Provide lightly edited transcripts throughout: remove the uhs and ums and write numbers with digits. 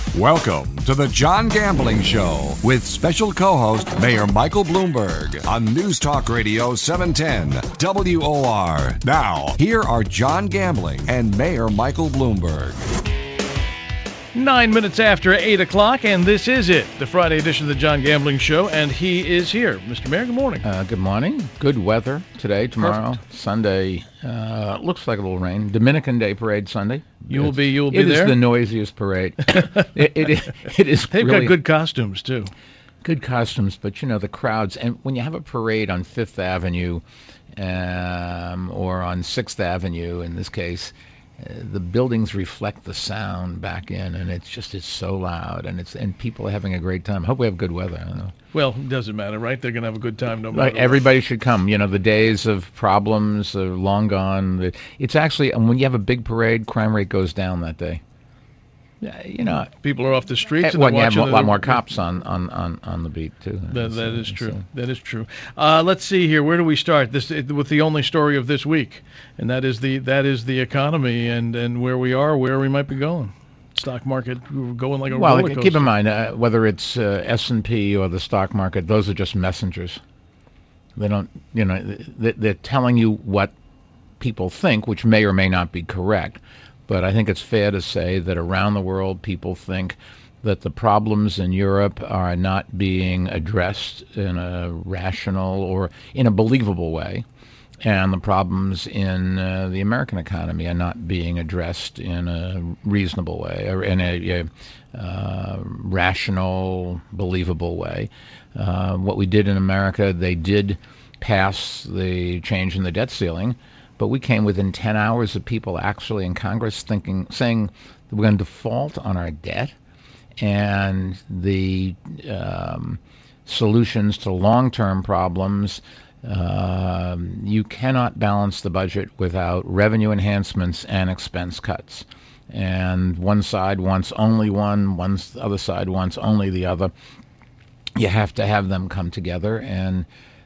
Welcome to the John Gambling Show with special co-host Mayor Michael Bloomberg on News Talk Radio 710 WOR. Now, here are John Gambling and Mayor Michael Bloomberg. 9 minutes after 8 o'clock, and this is it, the Friday edition of the John Gambling Show, and he is here. Mr. Mayor, good morning. Good morning. Good weather today, tomorrow, Perfect. Sunday. Looks like a little rain. Dominican Day Parade Sunday. You will be there? It is the noisiest parade. it is. They've really got good costumes, too. Good costumes, but, you know, the crowds. And when you have a parade on Fifth Avenue or on Sixth Avenue, in this case, the buildings reflect the sound back in, and it's so loud, and people are having a great time. Hope we have good weather. I don't know. Well, it doesn't matter, right? They're going to have a good time no matter what. Everybody should come. You know, the days of problems are long gone. It's actually, when you have a big parade, crime rate goes down that day. You know, people are off the streets. And you have a lot more cops on the beat too. That is true. That is true. Let's see here. Where do we start? With the only story of this week, and that is the economy and where we are, where we might be going. Stock market going like a roller coaster. Well, keep in mind whether it's S&P or the stock market, those are just messengers. They don't, you know, they're telling you what people think, which may or may not be correct. But I think it's fair to say that around the world, people think that the problems in Europe are not being addressed in a rational or in a believable way, and the problems in the American economy are not being addressed in a reasonable way or in a rational, believable way. What we did in America, they did pass the change in the debt ceiling, but we came within 10 hours of people actually in Congress saying that we're going to default on our debt, and the solutions to long-term problems, you cannot balance the budget without revenue enhancements and expense cuts. And one side wants only one, the other side wants only the other. You have to have them come together and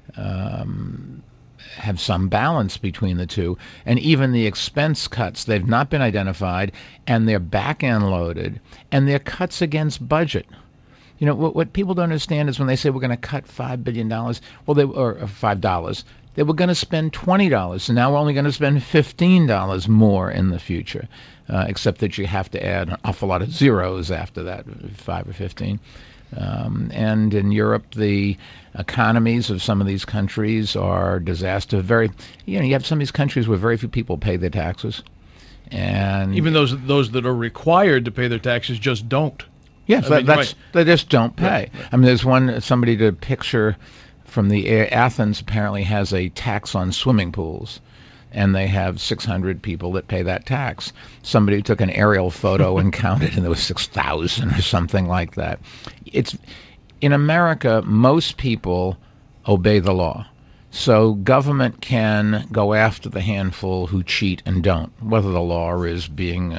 have some balance between the two. And even the expense cuts, they've not been identified, and they're back-end loaded, and they're cuts against budget. You know, what people don't understand is when they say we're going to cut $5 billion, or $5, they were going to spend $20, and now we're only going to spend $15 more in the future, except that you have to add an awful lot of zeros after that, 5 or 15. And in Europe, the economies of some of these countries are disaster. You have some of these countries where very few people pay their taxes, and even those that are required to pay their taxes just don't. Yes, they just don't pay. Right. I mean, there's somebody to picture from Athens apparently has a tax on swimming pools, and they have 600 people that pay that tax. Somebody took an aerial photo and counted, and there was 6,000 or something like that. In America, most people obey the law. So government can go after the handful who cheat and don't, whether the law is being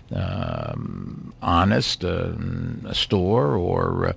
honest, a store, or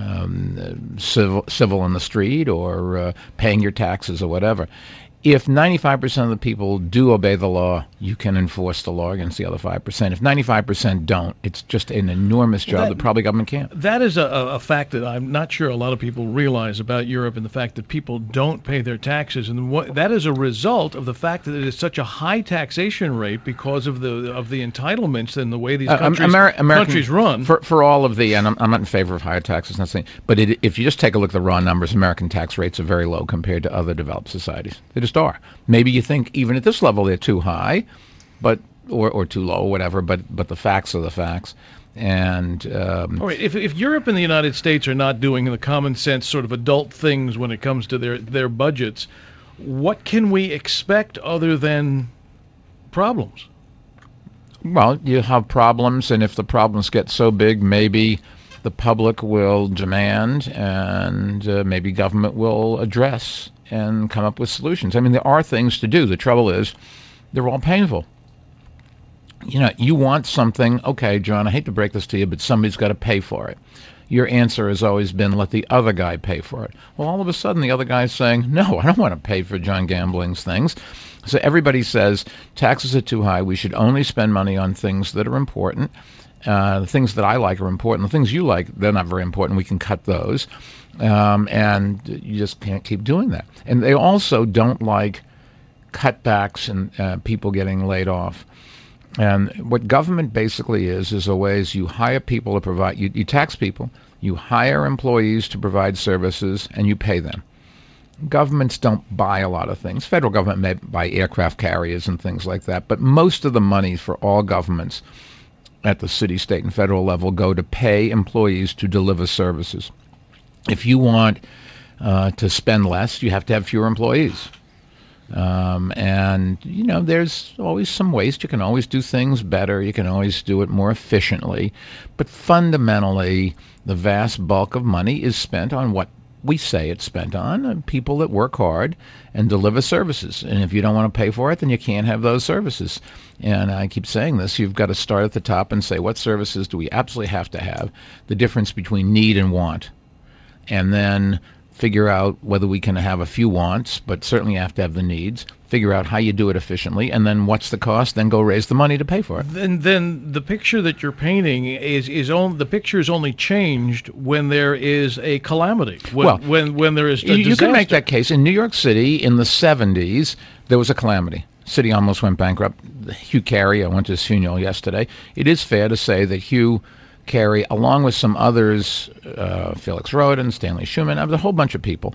civil in the street, or paying your taxes or whatever. If 95% of the people do obey the law, you can enforce the law against the other 5%. If 95% don't, it's just an enormous job that probably government can't. That is a fact that I'm not sure a lot of people realize about Europe, and the fact that people don't pay their taxes. And that is a result of the fact that it is such a high taxation rate because of the entitlements and the way these countries run. For all of the, and I'm not in favor of higher taxes, but if you just take a look at the raw numbers, American tax rates are very low compared to other developed societies. They just are. Maybe you think even at this level they're too high, or too low, whatever. But the facts are the facts. And all right, if Europe and the United States are not doing the common sense sort of adult things when it comes to their budgets, what can we expect other than problems? Well, you have problems, and if the problems get so big, maybe the public will demand, and maybe government will address and come up with solutions. I mean, there are things to do. The trouble is, they're all painful. You know, you want something, okay, John, I hate to break this to you, but somebody's got to pay for it. Your answer has always been, let the other guy pay for it. Well, all of a sudden, the other guy's saying, no, I don't want to pay for John Gambling's things. So everybody says, taxes are too high, we should only spend money on things that are important. The things that I like are important. The things you like, they're not very important. We can cut those. And you just can't keep doing that. And they also don't like cutbacks and people getting laid off. And what government basically is a way is you hire people to provide, you tax people, you hire employees to provide services, and you pay them. Governments don't buy a lot of things. Federal government may buy aircraft carriers and things like that, but most of the money for all governments at the city, state, and federal level go to pay employees to deliver services. If you want to spend less, you have to have fewer employees. And, there's always some waste. You can always do things better. You can always do it more efficiently. But fundamentally, the vast bulk of money is spent on what we say it's spent on, people that work hard and deliver services. And if you don't want to pay for it, then you can't have those services. And I keep saying this, you've got to start at the top and say, what services do we absolutely have to have? The difference between need and want. And then figure out whether we can have a few wants, but certainly have to have the needs. Figure out how you do it efficiently, and then what's the cost, then go raise the money to pay for it. Then the picture that you're painting the picture is only changed when there is a calamity, when there is a disaster. You can make that case. In New York City in the 70s, there was a calamity. City almost went bankrupt. Hugh Carey, I went to his funeral yesterday. It is fair to say that Hugh Carey, along with some others, Felix Roden, Stanley Schumann, a whole bunch of people,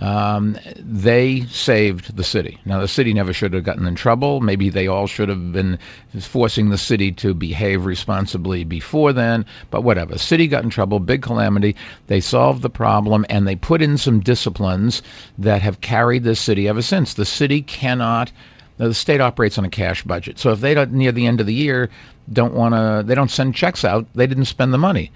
they saved the city. Now, the city never should have gotten in trouble. Maybe they all should have been forcing the city to behave responsibly before then, but whatever. The city got in trouble, big calamity. They solved the problem, and they put in some disciplines that have carried the city ever since. The city cannot... Now, the state operates on a cash budget. So if they don't, near the end of the year, they don't send checks out, they didn't spend the money.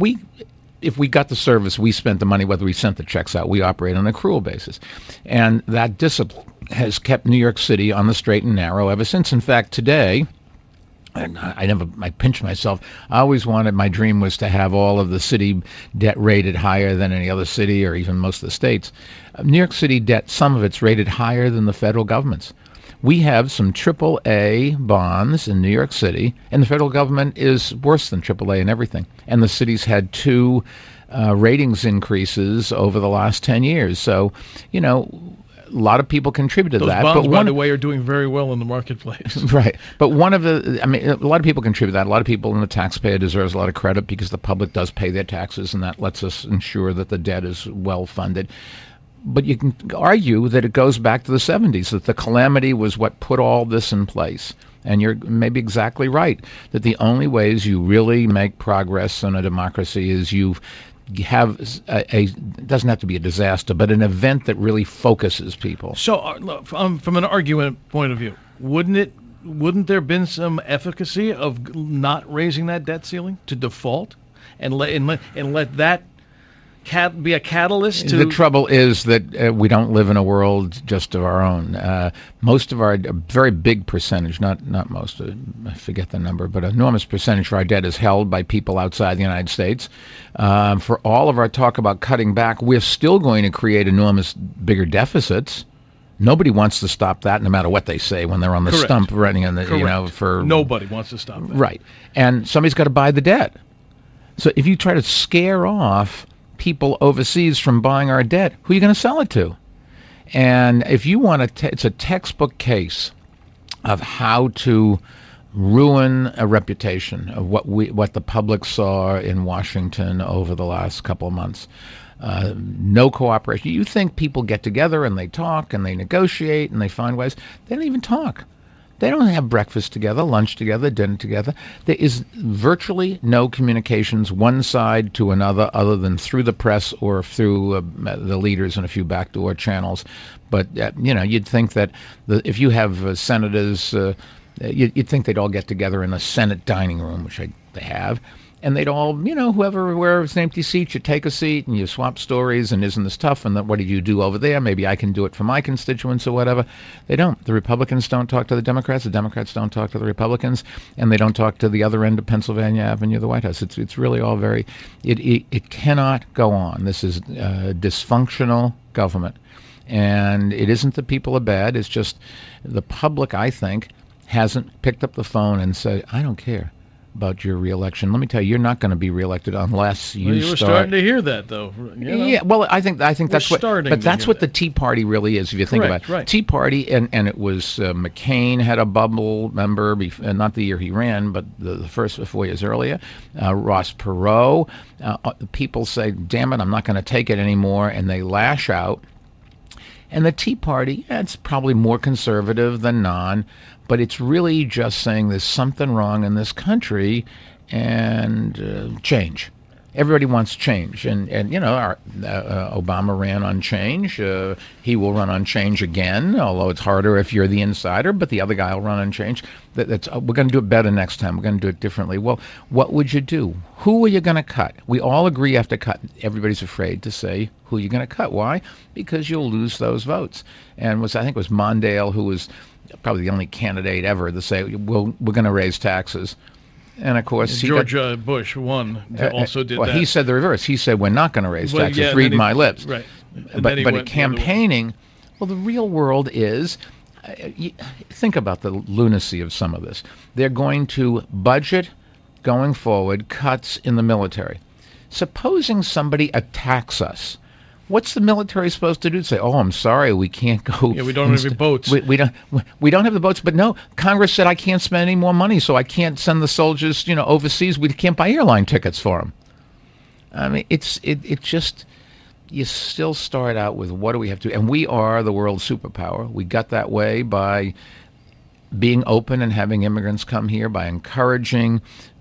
If we got the service, we spent the money, whether we sent the checks out. We operate on an accrual basis. And that discipline has kept New York City on the straight and narrow ever since. In fact, today, and I pinch myself. My dream was to have all of the city debt rated higher than any other city or even most of the states. New York City debt, some of it's rated higher than the federal government's. We have some AAA bonds in New York City, and the federal government is worse than AAA in everything. And the city's had 2 ratings increases over the last 10 years. So, a lot of people contributed to that. Those bonds, by the way, are doing very well in the marketplace. Right. But a lot of people contribute that. A lot of people, and the taxpayer deserves a lot of credit because the public does pay their taxes, and that lets us ensure that the debt is well funded. But you can argue that it goes back to the 70s, that the calamity was what put all this in place. And you're maybe exactly right, that the only ways you really make progress in a democracy is you have it doesn't have to be a disaster, but an event that really focuses people. So from an argument point of view, wouldn't there have been some efficacy of not raising that debt ceiling to default and let that be a catalyst to... The trouble is that we don't live in a world just of our own. Most of a very big percentage, not most, I forget the number, but an enormous percentage of our debt is held by people outside the United States. For all of our talk about cutting back, we're still going to create enormous, bigger deficits. Nobody wants to stop that, no matter what they say when they're on the Correct. stump running in the, Correct. Nobody wants to stop that. Right. And somebody's got to buy the debt. So if you try to scare off people overseas from buying our debt, who are you going to sell it to? And if you want it's a textbook case of how to ruin a reputation of what the public saw in Washington over the last couple of months. No cooperation. You think people get together and they talk and they negotiate and they find ways. They don't even talk. They don't have breakfast together, lunch together, dinner together. There is virtually no communications one side to another other than through the press or through the leaders and a few backdoor channels. But, you'd think that if you have senators, you'd think they'd all get together in the Senate dining room, which they have. And they'd all, wherever it's an empty seat, you take a seat and you swap stories and isn't this tough? And then what did you do over there? Maybe I can do it for my constituents or whatever. They don't. The Republicans don't talk to the Democrats. The Democrats don't talk to the Republicans. And they don't talk to the other end of Pennsylvania Avenue, the White House. It's really all very, it cannot go on. This is dysfunctional government. And it isn't that people are bad. It's just the public, I think, hasn't picked up the phone and said, I don't care. about your reelection. Let me tell you, you're not going to be reelected unless you were starting to hear that, though. Yeah, well, I think that's what. But that's what the Tea Party really is, if you think about it. Right. Tea Party, and it was McCain had a bubble, remember, not the year he ran, but the first 4 years earlier. Ross Perot. People say, "Damn it, I'm not going to take it anymore," and they lash out. And the Tea Party, it's probably more conservative than non, but it's really just saying there's something wrong in this country and change. Everybody wants change. And Obama ran on change. He will run on change again, although it's harder if you're the insider, but the other guy will run on change. We're going to do it better next time. We're going to do it differently. Well, what would you do? Who are you going to cut? We all agree you have to cut. Everybody's afraid to say who you're going to cut. Why? Because you'll lose those votes. And I think it was Mondale, who was probably the only candidate ever to say, we're going to raise taxes. And of course, George Bush won. Also did well, that. He said the reverse. He said we're not going to raise taxes. Read my lips. Right. But at campaigning, well, the real world is. Think about the lunacy of some of this. They're going to budget going forward cuts in the military. Supposing somebody attacks us. What's the military supposed to do? Say, "Oh, I'm sorry, we can't go." Yeah, we don't have any boats. We don't have the boats. But no, Congress said I can't spend any more money, so I can't send the soldiers, overseas. We can't buy airline tickets for them. I mean, it just, you still start out with what do we have to? And we are the world superpower. We got that way by being open and having immigrants come here, by encouraging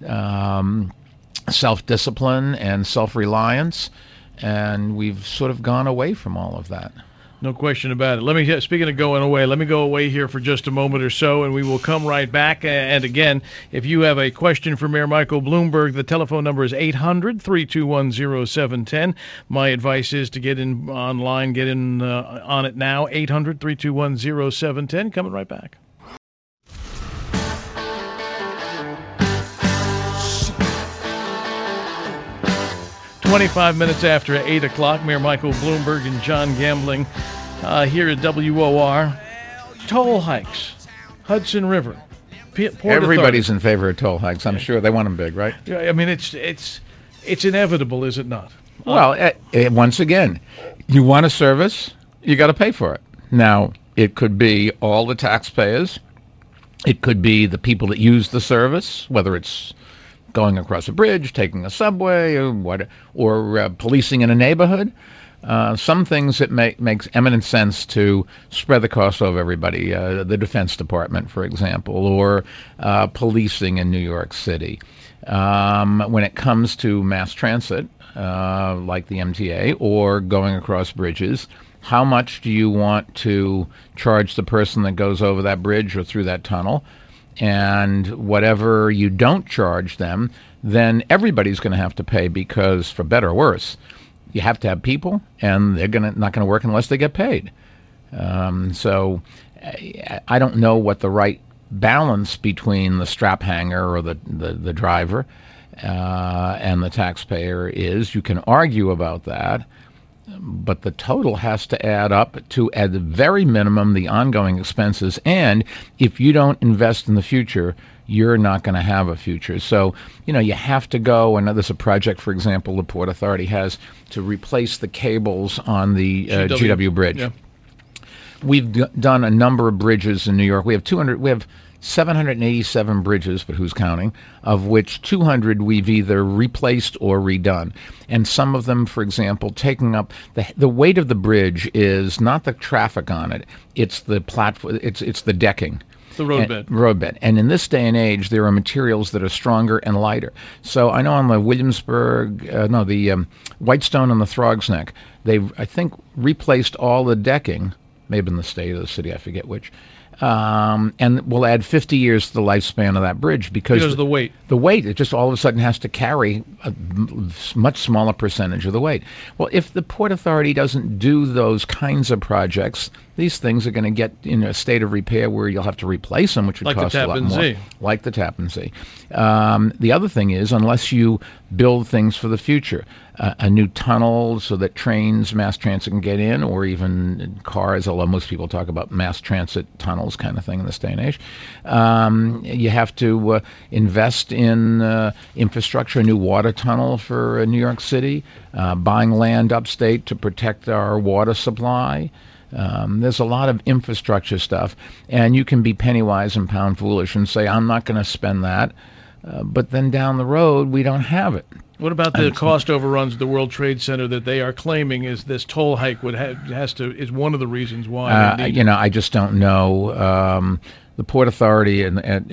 self-discipline and self-reliance. And we've sort of gone away from all of that. No question about it. Speaking of going away, let me go away here for just a moment or so, and we will come right back. And again, if you have a question for Mayor Michael Bloomberg, the telephone number is 800-321-0710. My advice is to get in online, get in on it now, 800-321-0710. Coming right back. 25 minutes after 8 o'clock, Mayor Michael Bloomberg and John Gambling here at WOR. Toll hikes, Hudson River, Port Everybody's Authority. in favor of toll hikes. I'm sure they want them big, right? Yeah, I mean, it's inevitable, is it not? Well, once again, you want a service, you got to pay for it. Now, it could be all the taxpayers. It could be the people that use the service, whether it's going across a bridge, taking a subway, or policing in a neighborhood. Some things it makes eminent sense to spread the cost over everybody. The Defense Department, for example, or policing in New York City. When it comes to mass transit, like the MTA, or going across bridges, how much do you want to charge the person that goes over that bridge or through that tunnel? And whatever you don't charge them, then everybody's going to have to pay, because for better or worse, you have to have people, and they're not going to work unless they get paid. So I don't know what the right balance between the strap hanger or the driver and the taxpayer is. You can argue about that, but the total has to add up to, at the very minimum, the ongoing expenses. And if you don't invest in the future, you're not going to have a future. So, you have to go, and there's a project, for example, the Port Authority has to replace the cables on the GW Bridge. Yeah. We've done a number of bridges in New York. We have 787 bridges, but who's counting, of which 200 we've either replaced or redone. And some of them, for example, taking up the weight of the bridge is not the traffic on it, it's the platform, it's the decking. The roadbed. Roadbed. And in this day and age, there are materials that are stronger and lighter. So I know on the the Whitestone and the Throgs Neck, they've, I think, replaced all the decking, maybe in the state or the city, I forget which, and we'll add 50 years to the lifespan of that bridge because of the weight. The weight, it just all of a sudden has to carry a much smaller percentage of the weight. Well, if the Port Authority doesn't do those kinds of projects, these things are going to get in a state of repair where you'll have to replace them, which would Like the cost a lot Tappan more. Zee. Like the Tappan Zee. The other thing is, unless you build things for the future, a new tunnel so that trains, mass transit can get in, or even cars, although most people talk about mass transit tunnels kind of thing in this day and age. You have to invest in infrastructure, a new water tunnel for New York City, buying land upstate to protect our water supply. There's a lot of infrastructure stuff, and you can be penny wise and pound foolish and say, I'm not going to spend that, but then down the road, we don't have it. What about the cost overruns at the World Trade Center that they are claiming is this toll hike is one of the reasons why they need I just don't know. The Port Authority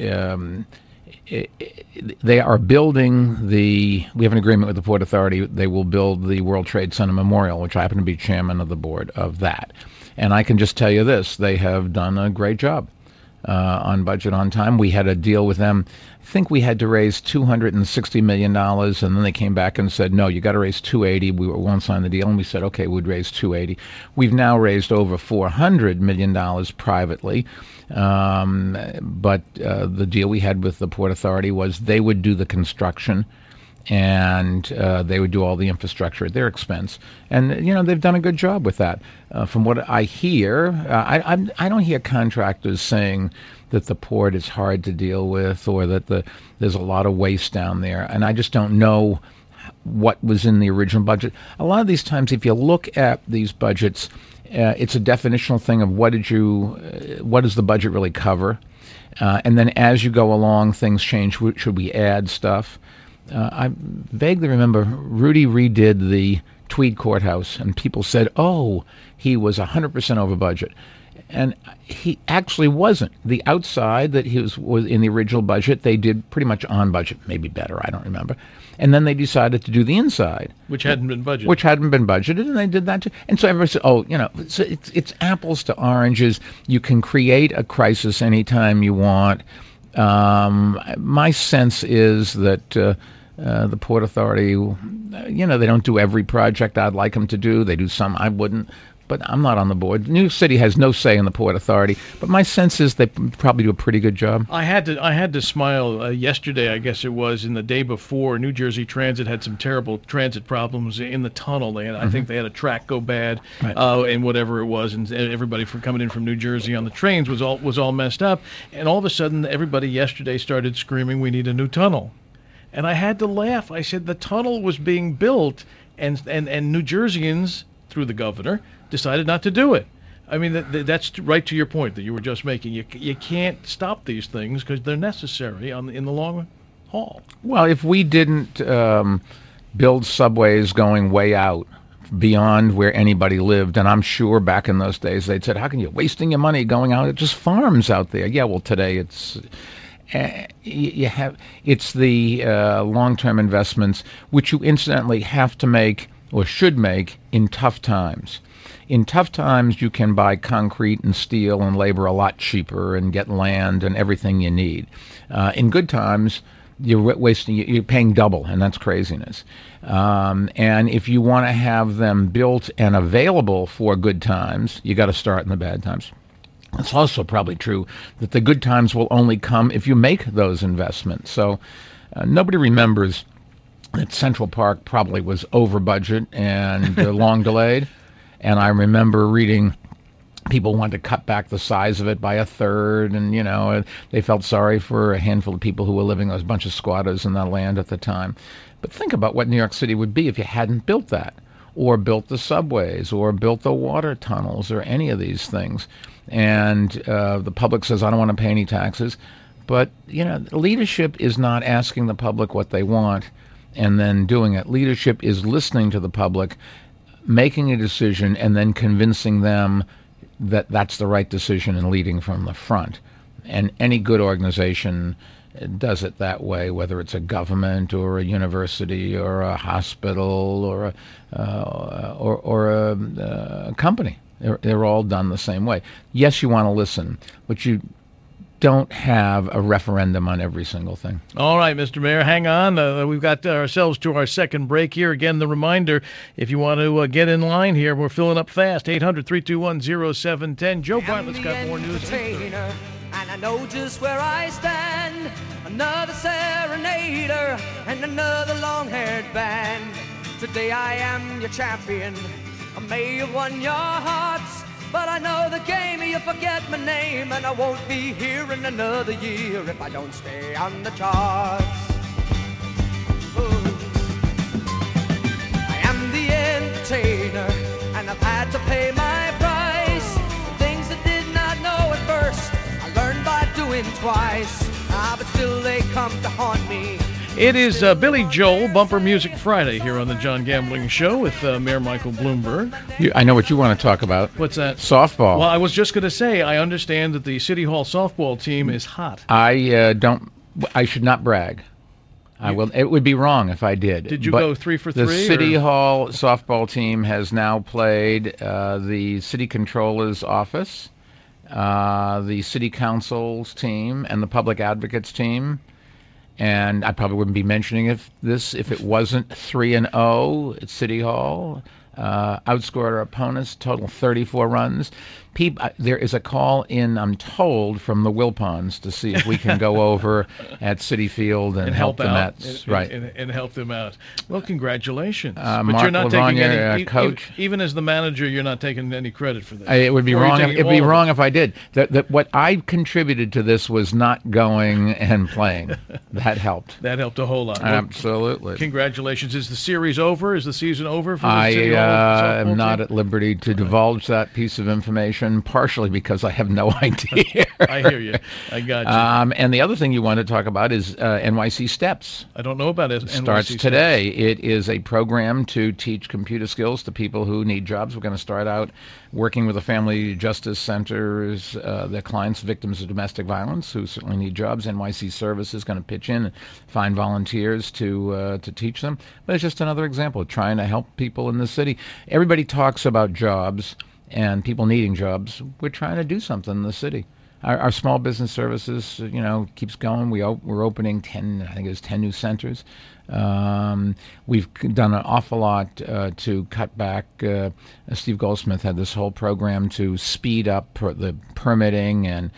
they are building we have an agreement with the Port Authority. They will build the World Trade Center Memorial, which I happen to be chairman of the board of that. And I can just tell you this, they have done a great job on budget, on time. We had a deal with them. I think we had to raise $260 million, and then they came back and said, no, you got to raise $280. We won't sign the deal, and we said, okay, we'd raise $280. We've now raised over $400 million privately, but the deal we had with the Port Authority was they would do the construction, and they would do all the infrastructure at their expense. And, they've done a good job with that. From what I hear, I don't hear contractors saying that the port is hard to deal with or that there's a lot of waste down there. And I just don't know what was in the original budget. A lot of these times, if you look at these budgets, it's a definitional thing of what does the budget really cover? And then as you go along, things change. Should we add stuff? I vaguely remember Rudy redid the Tweed Courthouse, and people said, oh, he was 100% over budget. And he actually wasn't. The outside that he was in the original budget, they did pretty much on budget, maybe better, I don't remember. And then they decided to do the inside. which hadn't been budgeted. And they did that too. And so everybody said, oh, it's apples to oranges. You can create a crisis anytime you want. My sense is that the Port Authority, they don't do every project I'd like them to do. They do some I wouldn't, but I'm not on the board. New York City has no say in the Port Authority, but my sense is they probably do a pretty good job. I had to smile yesterday, I guess it was, and the day before. New Jersey Transit had some terrible transit problems in the tunnel. I think they had a track go bad, Right. And whatever it was, and everybody coming in from New Jersey on the trains was all messed up. And all of a sudden, everybody yesterday started screaming, "We need a new tunnel." And I had to laugh. I said the tunnel was being built, and New Jerseyans, through the governor, decided not to do it. I mean, that's right to your point that you were just making. You can't stop these things because they're necessary in the long haul. Well, if we didn't build subways going way out beyond where anybody lived, and I'm sure back in those days they'd said, how can you wasting your money going out? It's just farms out there. Yeah, well, today it's it's the long-term investments, which you incidentally have to make or should make in tough times. In tough times, you can buy concrete and steel and labor a lot cheaper and get land and everything you need. In good times, you're paying double, and that's craziness. And if you want to have them built and available for good times, you got to start in the bad times. It's also probably true that the good times will only come if you make those investments. So nobody remembers that Central Park probably was over budget and long delayed. And I remember reading people wanted to cut back the size of it by a third, and they felt sorry for a handful of people who were living as a bunch of squatters in that land at the time. But think about what New York City would be if you hadn't built that, or built the subways, or built the water tunnels, or any of these things. And the public says, I don't want to pay any taxes. But leadership is not asking the public what they want and then doing it. Leadership is listening to the public, making a decision, and then convincing them that that's the right decision and leading from the front. And any good organization does it that way, whether it's a government or a university or a hospital or a company. They're all done the same way. Yes, you want to listen, but you don't have a referendum on every single thing. All right, Mr. Mayor, hang on. We've got ourselves to our second break here. Again, the reminder, if you want to get in line here, we're filling up fast. 800-321-0710. Joe Bartlett's got more news. And I know just where I stand. Another serenader and another long-haired band. Today I am your champion. I may have won your hearts, but I know the game. You forget my name, and I won't be here in another year if I don't stay on the charts. Ooh. I am the entertainer, and I've had to pay my price. Things I did not know at first, I learned by doing twice. But still they come to haunt me. It is Billy Joel Bumper Music Friday here on the John Gambling Show with Mayor Michael Bloomberg. I know what you want to talk about. What's that? Softball. Well, I was just going to say, I understand that the City Hall softball team is hot. I should not brag. I will. It would be wrong if I did. Did you go 3 for 3? The City Hall softball team has now played the City Controller's office, the City Council's team, and the Public Advocates team. And I probably wouldn't be mentioning if it wasn't 3-0 at City Hall. Outscored our opponents, total 34 runs. There is a call in, I'm told, from the Wilpons to see if we can go over at City Field and help the Mets. And help them out. Well, congratulations. But Mark you're not taking any coach. Even as the manager, you're not taking any credit for that. It would be wrong. It'd be wrong if I did. What I contributed to this was not going and playing. That helped. That helped a whole lot. Absolutely. Congratulations. Is the series over? Is the season over for the City Hall? I am not at liberty to divulge that piece of information, partially because I have no idea. I hear you. I got you. And the other thing you want to talk about is NYC Steps. I don't know about it. Starts today. It is a program to teach computer skills to people who need jobs. We're going to start out working with the family justice centers, their clients, victims of domestic violence, who certainly need jobs. NYC Service is going to pitch in and find volunteers to teach them. But it's just another example of trying to help people in the city. Everybody talks about jobs and people needing jobs. We're trying to do something in the city. Our small business services, keeps going. We're opening 10 new centers. We've done an awful lot to cut back. Steve Goldsmith had this whole program to speed up the permitting and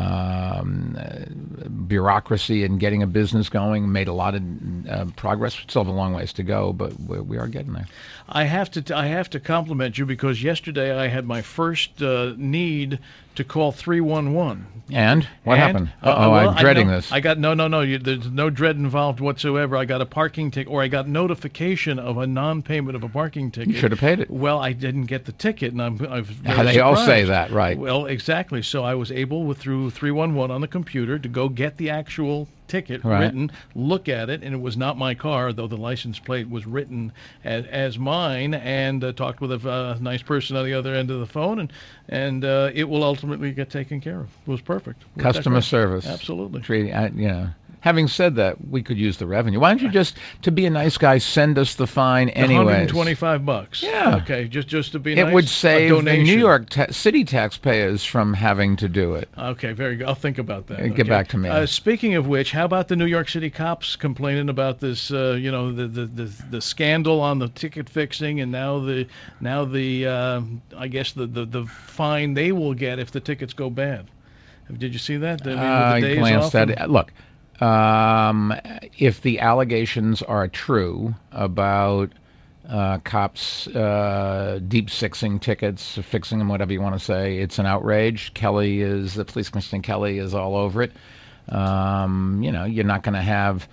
bureaucracy and getting a business going. Made a lot of progress. Still have a long ways to go, but we are getting there. I have to compliment you because yesterday I had my first need to call 311. And what happened? I'm dreading this. I got no. There's no dread involved whatsoever. I got a parking ticket, or I got notification of a non-payment of a parking ticket. You should have paid it. Well, I didn't get the ticket, and I'm very They all surprised. say that, right? Well, exactly. So I was able, through 311 on the computer, to go get the actual ticket written, look at it, and it was not my car, though the license plate was written as mine, and talked with a nice person on the other end of the phone, and it will ultimately get taken care of. It was perfect. Customer service. Absolutely. Having said that, we could use the revenue. Why don't you just, to be a nice guy, send us the fine anyways? $125. Yeah. Okay, just to be nice. It would save the donation. New York City taxpayers from having to do it. Okay, very good. I'll think about that. Get back to me. Speaking of which, how about the New York City cops complaining about this? The scandal on the ticket fixing, and now the I guess the fine they will get if the tickets go bad. Did you see that? I glanced at it. Look. If the allegations are true about cops deep sixing tickets, fixing them, whatever you want to say, it's an outrage. The police commissioner Kelly is all over it. You're not going to have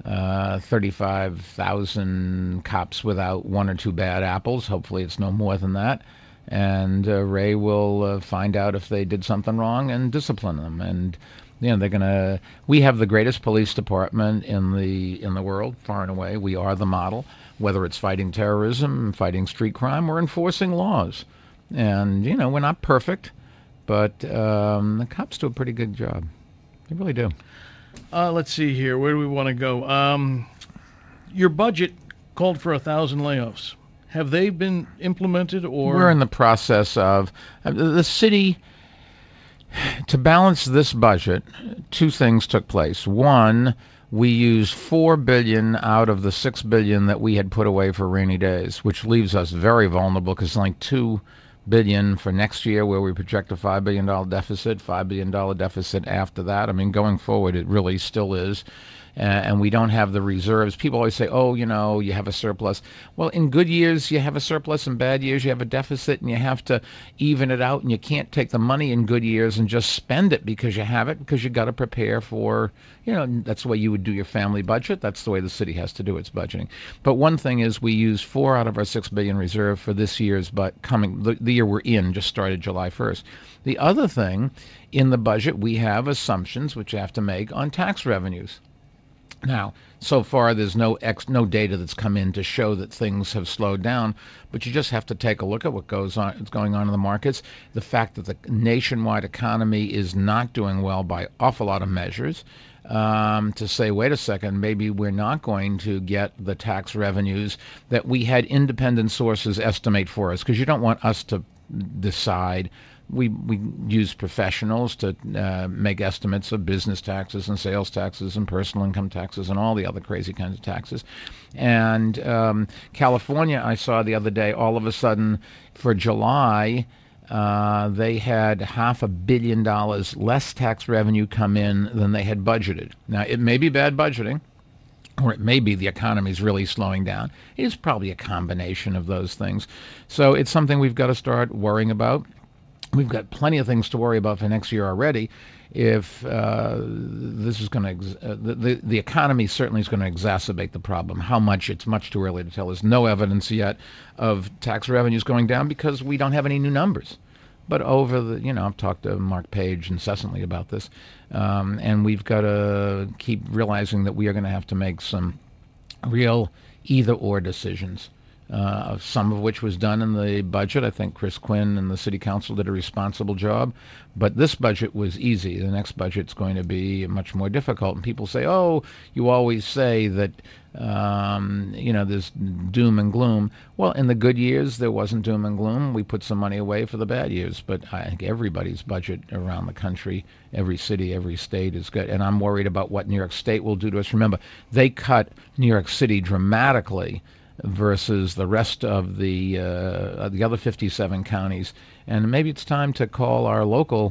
35,000 cops without one or two bad apples. Hopefully it's no more than that. And Ray will find out if they did something wrong and discipline them. And they're gonna. We have the greatest police department in the world, far and away. We are the model. Whether it's fighting terrorism, fighting street crime, or enforcing laws. And we're not perfect, but the cops do a pretty good job. They really do. Let's see here. Where do we want to go? Your budget called for 1,000 layoffs. Have they been implemented, or we're in the process of the city? To balance this budget, two things took place. One, we used $4 billion out of the $6 billion that we had put away for rainy days, which leaves us very vulnerable because it's like $2 billion for next year, where we project a $5 billion deficit, $5 billion deficit after that. I mean, going forward, it really still is. And we don't have the reserves. People always say, oh, you have a surplus. Well, in good years, you have a surplus. In bad years, you have a deficit, and you have to even it out. And you can't take the money in good years and just spend it because you have it, because you got to prepare for, that's the way you would do your family budget. That's the way the city has to do its budgeting. But one thing is we use 4 out of our $6 billion reserve for this year's, but the year we're in just started July 1st. The other thing, in the budget, we have assumptions which you have to make on tax revenues. Now, so far, there's no data that's come in to show that things have slowed down, but you just have to take a look at what's going on in the markets. The fact that the nationwide economy is not doing well by an awful lot of measures, to say, wait a second, maybe we're not going to get the tax revenues that we had independent sources estimate for us, because you don't want us to decide. We use professionals to make estimates of business taxes and sales taxes and personal income taxes and all the other crazy kinds of taxes. And California, I saw the other day, all of a sudden for July, they had $500 million less tax revenue come in than they had budgeted. Now, it may be bad budgeting, or it may be the economy's really slowing down. It's probably a combination of those things. So it's something we've got to start worrying about. We've got plenty of things to worry about for next year already. If this is going to, the economy certainly is going to exacerbate the problem. How much, it's much too early to tell. There's no evidence yet of tax revenues going down because we don't have any new numbers. But I've talked to Mark Page incessantly about this, and we've got to keep realizing that we are going to have to make some real either-or decisions. Some of which was done in the budget. I think Chris Quinn and the City Council did a responsible job. But this budget was easy. The next budget's going to be much more difficult. And people say, oh, you always say that, there's doom and gloom. Well, in the good years, there wasn't doom and gloom. We put some money away for the bad years. But I think everybody's budget around the country, every city, every state is good. And I'm worried about what New York State will do to us. Remember, they cut New York City dramatically versus the rest of the other 57 counties. And maybe it's time to call our local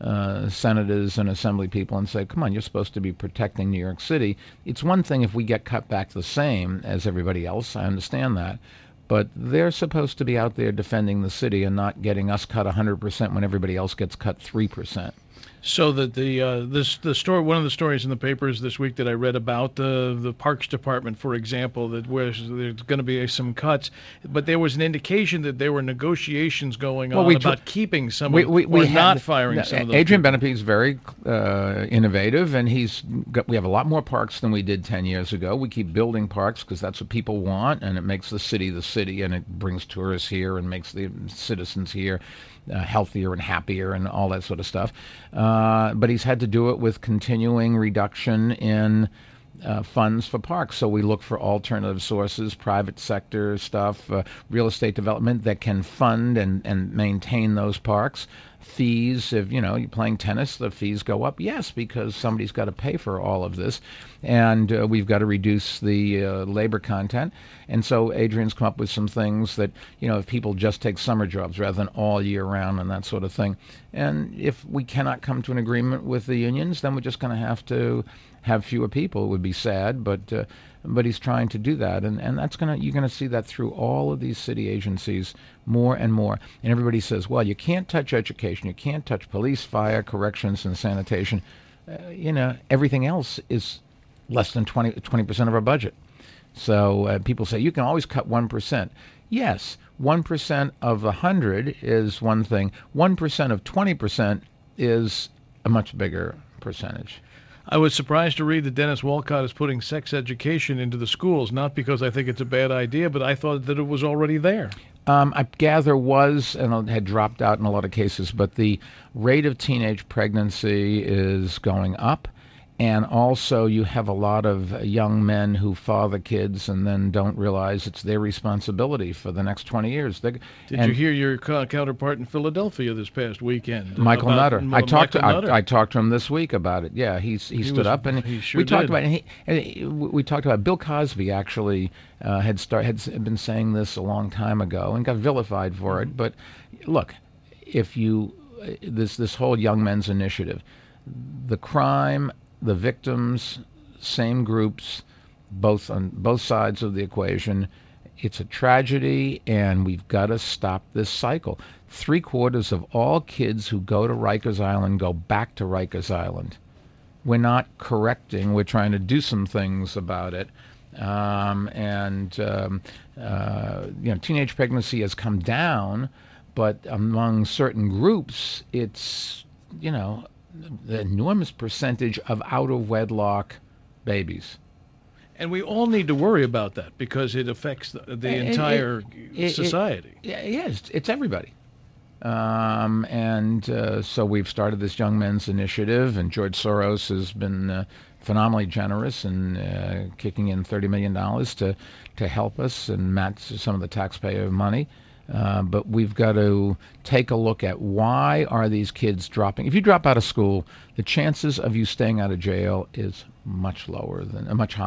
senators and assembly people and say, come on, you're supposed to be protecting New York City. It's one thing if we get cut back the same as everybody else. I understand that. But they're supposed to be out there defending the city and not getting us cut 100% when everybody else gets cut 3%. So that the story, one of the stories in the papers this week that I read about the Parks Department, for example, that where there's going to be some cuts, but there was an indication that there were negotiations going on about keeping some not firing some of those. Adrian Benepe is very innovative, and we have a lot more parks than we did 10 years ago. We keep building parks because that's what people want, and it makes the city, and it brings tourists here and makes the citizens here healthier and happier and all that sort of stuff. But he's had to do it with continuing reduction in funds for parks. So we look for alternative sources, private sector stuff, real estate development that can fund and maintain those parks. Fees, if you're playing tennis, the fees go up. Yes, because somebody's got to pay for all of this, and we've got to reduce the labor content. And so Adrian's come up with some things that if people just take summer jobs rather than all year round and that sort of thing. And if we cannot come to an agreement with the unions, then we're just going to have fewer people. It would be sad, but he's trying to do that, and you're gonna see that through all of these city agencies more and more. And everybody says, well, you can't touch education, you can't touch police, fire, corrections, and sanitation. Everything else is less than 20% of our budget. So people say you can always cut 1%. Yes, 1% of 100 is one thing. 1% of 20% is a much bigger percentage. I was surprised to read that Dennis Walcott is putting sex education into the schools, not because I think it's a bad idea, but I thought that it was already there. I gather was, and it had dropped out in a lot of cases, but the rate of teenage pregnancy is going up, And also, you have a lot of young men who father kids and then don't realize it's their responsibility for the next 20 years. Did you hear your counterpart in Philadelphia this past weekend? Michael Nutter. I talked to him this week about it. Yeah, he stood up and we talked about it. We talked about Bill Cosby actually had been saying this a long time ago and got vilified for it. But look, if you this whole Young Men's Initiative, the crime, the victims, same groups, both on both sides of the equation. It's a tragedy, and we've got to stop this cycle. 3/4 of all kids who go to Rikers Island go back to Rikers Island. We're not correcting. We're trying to do some things about it. Teenage pregnancy has come down, but among certain groups, it's, the enormous percentage of out-of-wedlock babies. And we all need to worry about that because it affects the entire society. Yes, it's everybody. So we've started this Young Men's Initiative, and George Soros has been phenomenally generous in kicking in $30 million to help us and match some of the taxpayer money. But we've got to take a look at why are these kids dropping. If you drop out of school, the chances of you staying out of jail is much lower than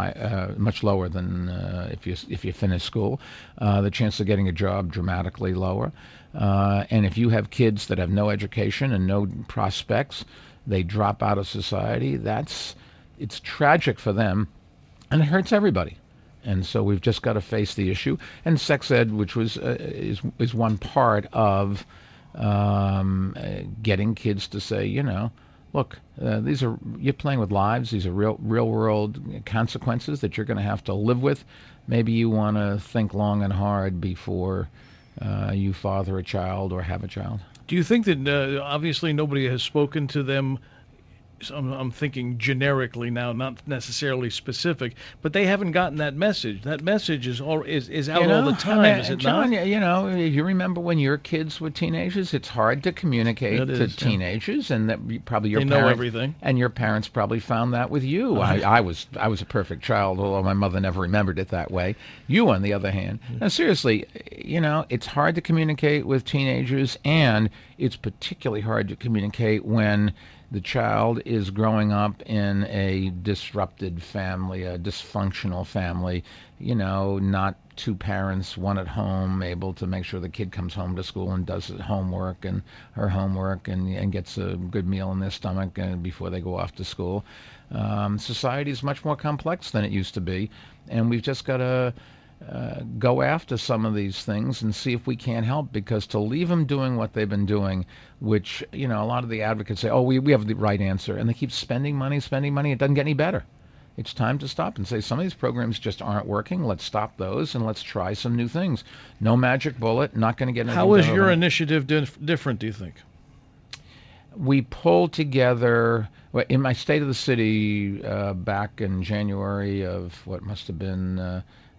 if you finish school. The chance of getting a job dramatically lower. And if you have kids that have no education and no prospects, they drop out of society. It's tragic for them, and it hurts everybody. And so we've just got to face the issue. And sex ed, which was is one part of getting kids to say, look, you're playing with lives. These are real world consequences that you're going to have to live with. Maybe you want to think long and hard before you father a child or have a child. Do you think that obviously nobody has spoken to them? I'm thinking generically now, not necessarily specific, but they haven't gotten that message. That message is out all the time, is it John, not? You remember when your kids were teenagers, it's hard to communicate to teenagers, and that probably your parents know everything. And your parents probably found that with you. I was a perfect child, although my mother never remembered it that way. You, on the other hand, now seriously, it's hard to communicate with teenagers, and it's particularly hard to communicate when the child is growing up in a disrupted family, a dysfunctional family, not two parents, one at home, able to make sure the kid comes home to school and does her homework and gets a good meal in their stomach before they go off to school. Society is much more complex than it used to be, and we've just got to go after some of these things and see if we can't help, because to leave them doing what they've been doing, which, a lot of the advocates say, we have the right answer, and they keep spending money, it doesn't get any better. It's time to stop and say some of these programs just aren't working. Let's stop those and let's try some new things. No magic bullet, not going to get anything. How is your initiative different, do you think? We pulled together, in my State of the City back in January of what must have been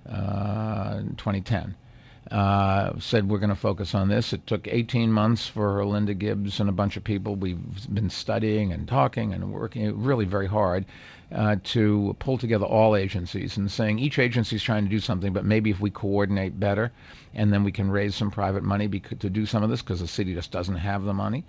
2010, said we're going to focus on this. It took 18 months for Linda Gibbs and a bunch of people. We've been studying and talking and working really very hard to pull together all agencies and saying each agency is trying to do something, but maybe if we coordinate better, and then we can raise some private money to do some of this, because the city just doesn't have the money.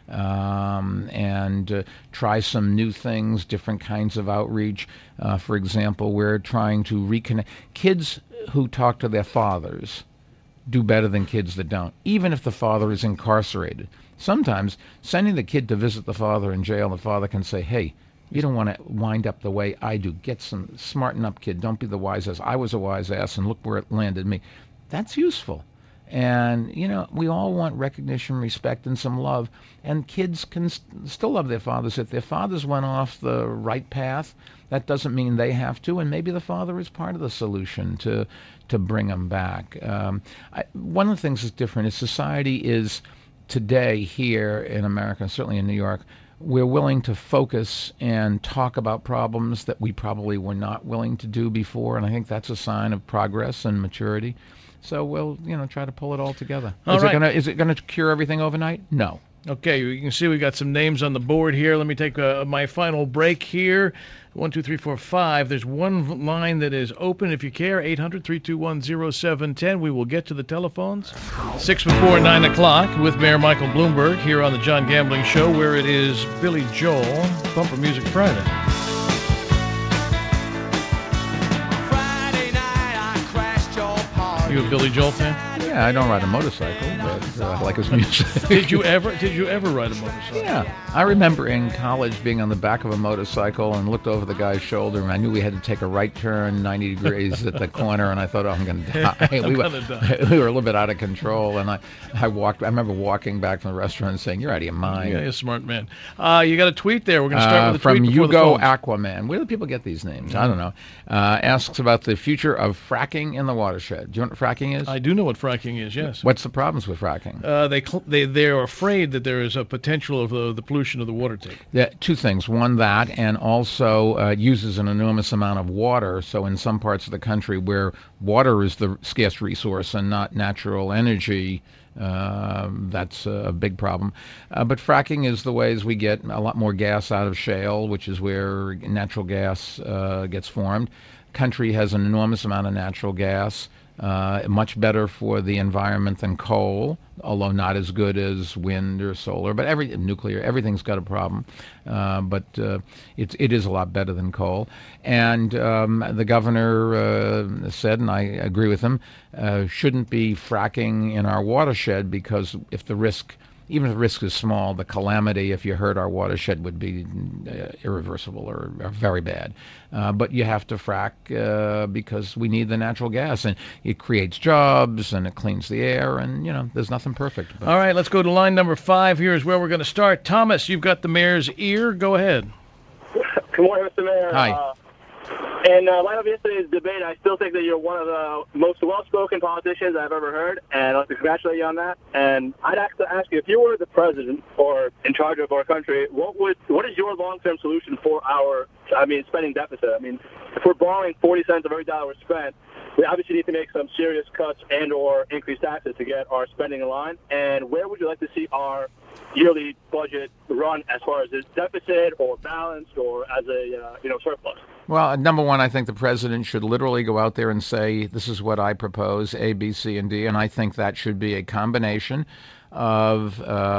And try some new things, different kinds of outreach. For example, we're trying to reconnect. Kids who talk to their fathers do better than kids that don't, even if the father is incarcerated. Sometimes sending the kid to visit the father in jail, the father can say, hey, you don't want to wind up the way I do. Smarten up, kid. Don't be the wise ass. I was a wise ass, and look where it landed me. That's useful. And, we all want recognition, respect, and some love. And kids can still love their fathers. If their fathers went off the right path, that doesn't mean they have to. And maybe the father is part of the solution to bring them back. One of the things that's different is society is today here in America, certainly in New York, we're willing to focus and talk about problems that we probably were not willing to do before. And I think that's a sign of progress and maturity. So we'll, try to pull it all together. Is it going to cure everything overnight? No. Okay, you can see we got some names on the board here. Let me take my final break here. 1, 2, 3, 4, 5. There's one line that is open if you care. 800-321-0710. We will get to the telephones. 6 before 9 o'clock with Mayor Michael Bloomberg here on the John Gambling Show, where it is Billy Joel, Bumper Music Friday. You a Billy Joel fan? Yeah, I don't ride a motorcycle, but I like his music. Did you ever ride a motorcycle? Yeah. I remember in college being on the back of a motorcycle and looked over the guy's shoulder, and I knew we had to take a right turn 90 degrees at the corner, and I thought, oh, I'm going to die. We were a little bit out of control, and I remember walking back from the restaurant and saying, you're out of your mind. Yeah, you're a smart man. You got a tweet there. We're going to start with a from tweet before Hugo the phones. Aquaman. Where do people get these names? I don't know. Asks about the future of fracking in the watershed. Do you know what fracking is? I do know what fracking is, yes. What's the problems with fracking? They're afraid that there is a potential of the pollution of the water table. Yeah, two things. One, that, and also it uses an enormous amount of water. So in some parts of the country where water is the scarce resource and not natural energy, that's a big problem. But fracking is the ways we get a lot more gas out of shale, which is where natural gas gets formed. Country has an enormous amount of natural gas. Much better for the environment than coal, although not as good as wind or solar. But nuclear, everything's got a problem. But it is a lot better than coal. And the governor said, and I agree with him, shouldn't be fracking in our watershed because even if the risk is small, the calamity, if you hurt our watershed, would be irreversible or very bad. But you have to frack because we need the natural gas, and it creates jobs, and it cleans the air, and, there's nothing perfect. All right, let's go to line number 5. Here is where we're going to start. Thomas, you've got the mayor's ear. Go ahead. Good morning, Mr. Mayor. Hi. In light of yesterday's debate, I still think that you're one of the most well-spoken politicians I've ever heard, and I'd like to congratulate you on that. And I'd like to ask you, if you were the president or in charge of our country, what is your long-term solution for our spending deficit? If we're borrowing 40 cents of every dollar we're spent, we obviously need to make some serious cuts and or increase taxes to get our spending in line. And where would you like to see our yearly budget run as far as its deficit or balanced or as a surplus? Well, number one, I think the president should literally go out there and say, this is what I propose, A, B, C, and D. And I think that should be a combination of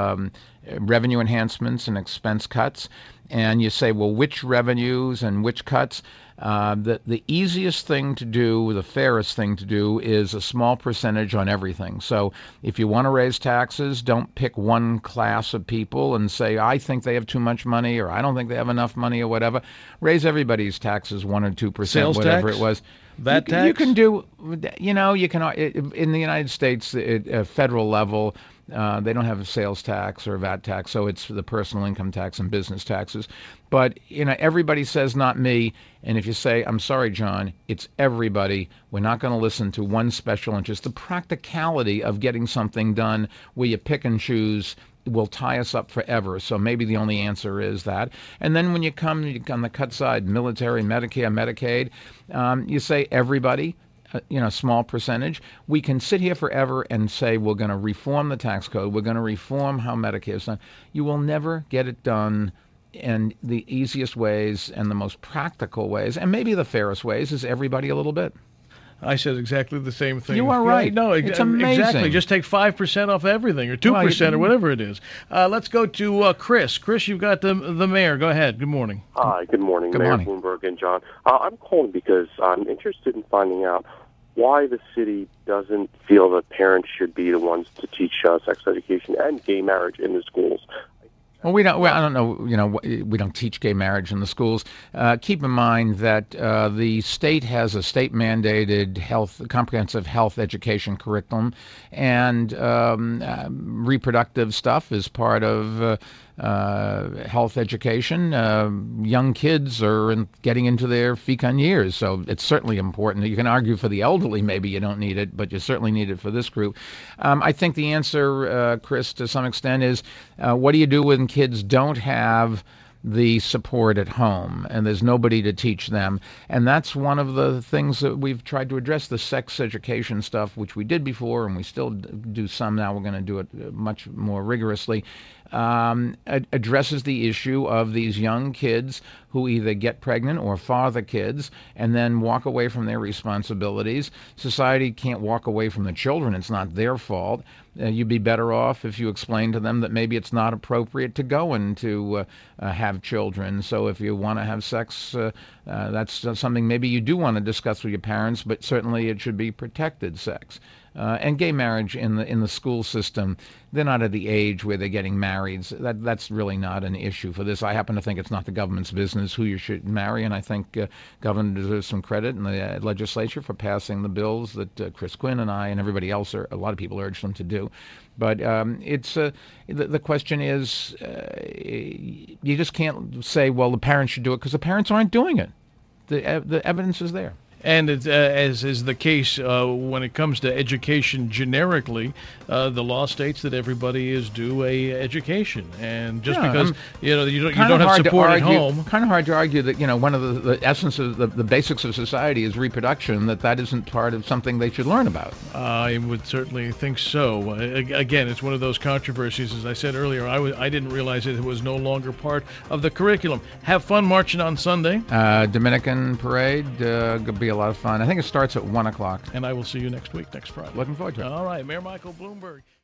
revenue enhancements and expense cuts. And you say, well, which revenues and which cuts? The easiest thing to do, the fairest thing to do, is a small percentage on everything. So if you want to raise taxes, don't pick one class of people and say, I think they have too much money, or I don't think they have enough money, or whatever. Raise everybody's taxes 1 or 2%, Sales whatever tax? It was. That tax? You can do, you can, in the United States, at federal level, they don't have a sales tax or a VAT tax, so it's the personal income tax and business taxes. But, everybody says not me, and if you say, I'm sorry, John, it's everybody, we're not going to listen to one special interest. The practicality of getting something done where you pick and choose will tie us up forever. So maybe the only answer is that. And then when you come on the cut side, military, Medicare, Medicaid, you say everybody, small percentage. We can sit here forever and say we're going to reform the tax code. We're going to reform how Medicare is done. You will never get it done. And the easiest ways and the most practical ways, and maybe the fairest ways, is everybody a little bit. I said exactly the same thing. You are right. No, it's amazing. Exactly. Just take 5% off everything, or 2%, or whatever it is. Let's go to Chris. Chris, you've got the mayor. Go ahead. Good morning. Hi. Good morning, Good Mayor morning. Bloomberg and John. I'm calling because I'm interested in finding out why the city doesn't feel that parents should be the ones to teach sex education and gay marriage in the schools. Well, I don't know. We don't teach gay marriage in the schools. Keep in mind that the state has a state-mandated comprehensive health education curriculum, and reproductive stuff is part of health education. Young kids are getting into their fecund years, so it's certainly important. You can argue for the elderly, maybe you don't need it, but you certainly need it for this group. I think the answer, Chris, to some extent is, what do you do when kids don't have the support at home, and there's nobody to teach them. And that's one of the things that we've tried to address, the sex education stuff, which we did before, and we still do some now. We're going to do it much more rigorously. Addresses the issue of these young kids who either get pregnant or father kids and then walk away from their responsibilities. Society can't walk away from the children. It's not their fault. You'd be better off if you explain to them that maybe it's not appropriate to go and to have children. So if you want to have sex, that's something maybe you do want to discuss with your parents, but certainly it should be protected sex. And gay marriage in the school system, they're not at the age where they're getting married. That's really not an issue for this. I happen to think it's not the government's business who you should marry, and I think government deserves some credit in the legislature for passing the bills that Chris Quinn and I and everybody else, a lot of people urged them to do. But it's the question is, you just can't say, well, the parents should do it, because the parents aren't doing it. The evidence is there. And it's, as is the case when it comes to education generically, the law states that everybody is due a education, and just because you don't have support at home, kind of hard to argue that one of the essence of the basics of society is reproduction. That isn't part of something they should learn about. I would certainly think so. Again, it's one of those controversies. As I said earlier, I didn't realize it was no longer part of the curriculum. Have fun marching on Sunday. Dominican parade could be a lot of fun. I think it starts at 1 o'clock. And I will see you next week, next Friday. Looking forward to it. All right, Mayor Michael Bloomberg.